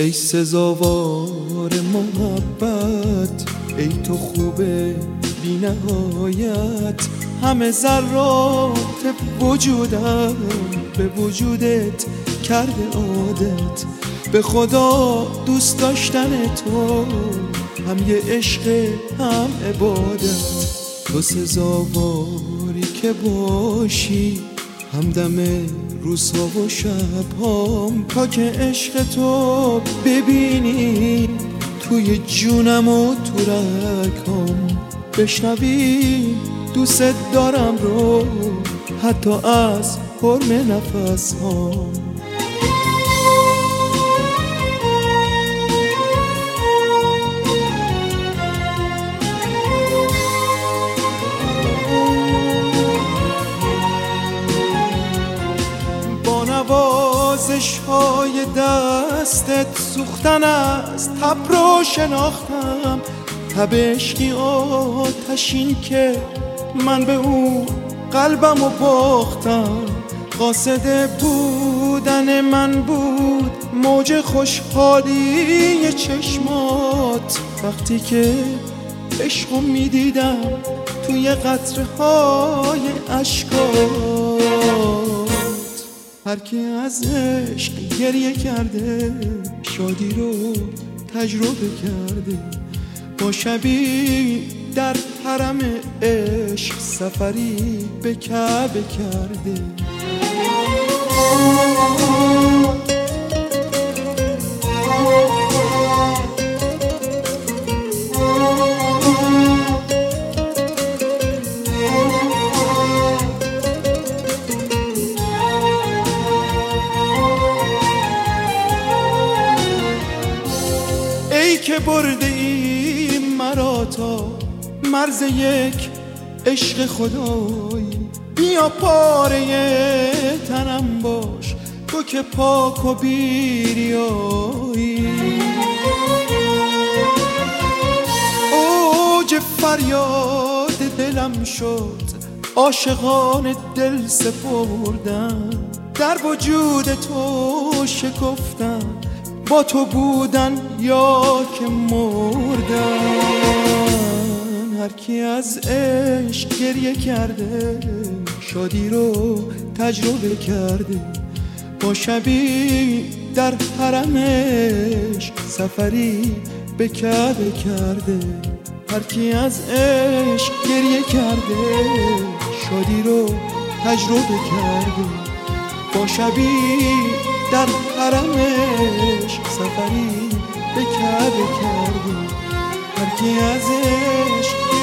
ای سزاوار محبت، ای تو خوبه بی نهایت. همه ذرات وجودم به وجودت کرده عادت. به خدا دوست داشتن تو هم یه عشق هم عبادت. تو سزاواری که باشی همدم روزها و شبهام، تا که عشق تو ببینی توی جونم و تو رگام. بشنوی دوست دارم رو حتی از حرم نفس هام. نوازش های دستت سوختن است، تب رو شناختم. تب عشقی آتشین که من به اون قلبم و باختم. قاصد بودن من بود موج خوشحالی چشمات، وقتی که عشقو میدیدم توی قطره های اشکات. هر کی از عشق گریه کرده شادی رو تجربه کرده. با شبی در حرم عشق سفری به کعبه کرده. ای که برده ای مرا تا مرز یک عشق خدایی، بیا پاره تنم باش تو که پاک و بیریایی. اوج فریاد دلم شد عاشقان دل سپردم، در وجود تو شکفتم با تو بودن یا که مردن. هر کی از عشق گریه کرده شادی رو تجربه کرده. با شبی در حرم عشق سفری به کعبه کرده. هر کی از عشق گریه کرده شادی رو تجربه کرده. با شبی در حرم عشق سفری به کعبه کرده. هر کی از عشق